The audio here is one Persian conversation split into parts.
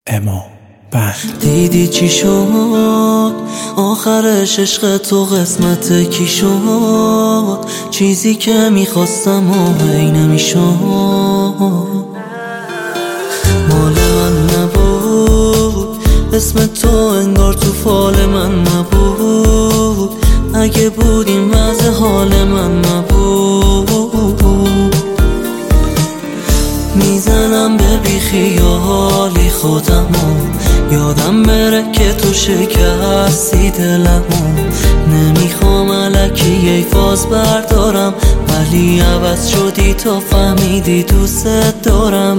اما دیدی چی شد آخرش؟ عشق تو قسمت کی شد؟ چیزی که میخواستم و هی نمیشد، مال من نبود، اسم تو انگار تو فال من نبود، اگه بود این وضع حال من نبود. میزنم به بیخیالی خودمو، یادم بره که تو شکستی دلمو. نمیخوام الکی ای فاز بردارم، ولی عوض شدی تا فهمیدی دوست دارم.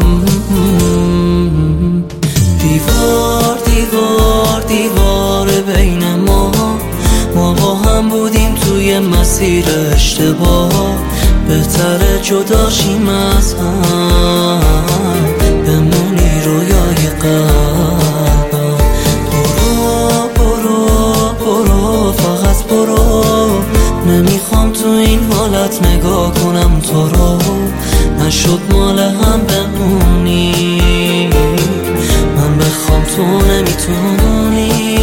دیوار دیوار دیوار بین ما با هم بودیم توی مسیر اشتباه، بهتره جدا شیم از هم، بمونی رویای قلبم. برو برو برو فقط برو، نمیخوام تو این حالت نگاه کنم تو رو، نشد مال هم بمونی، من بخوام تو نمیتونی.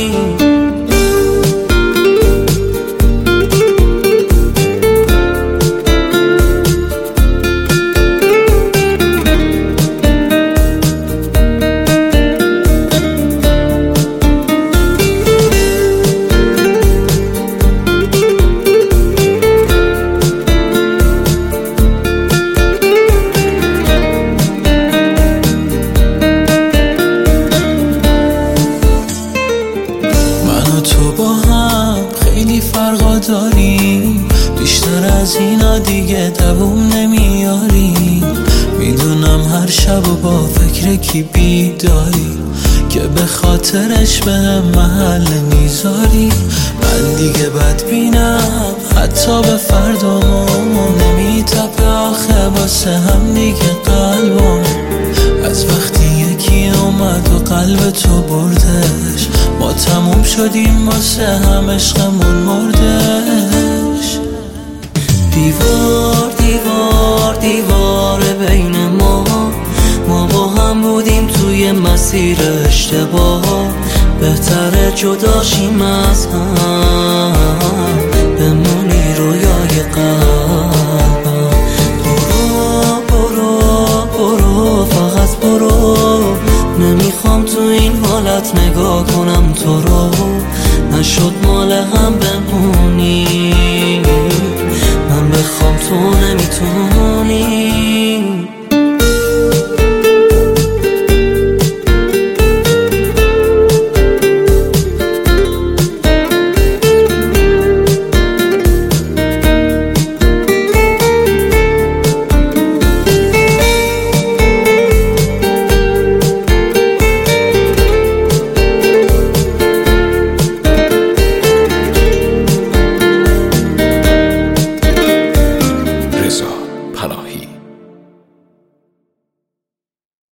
تو با هم خیلی فرقا داریم، بیشتر از اینا دیگه دووم نمیاری. میدونم هر شب و با فکر کی بیداری، که به خاطرش به هم محل میذاری. من دیگه بدبینم حتی به فردامون، نمیتپه آخه واسه هم دیگه قلبم. از وقتی یکی اومد و قلب تو بردش، ما تموم شدیم واسه هم، عشقمون مردش. دیوار دیوار دیوار بین ما با هم بودیم توی مسیر اشتباه، بهتره جدا شیم از هم، بمونی رویای قلبم. برو برو برو فقط برو، نمیخوام تو این حالت نگاه کنم تو رو، نشد مال هم بمونی، من بخوام تو نمیتونی.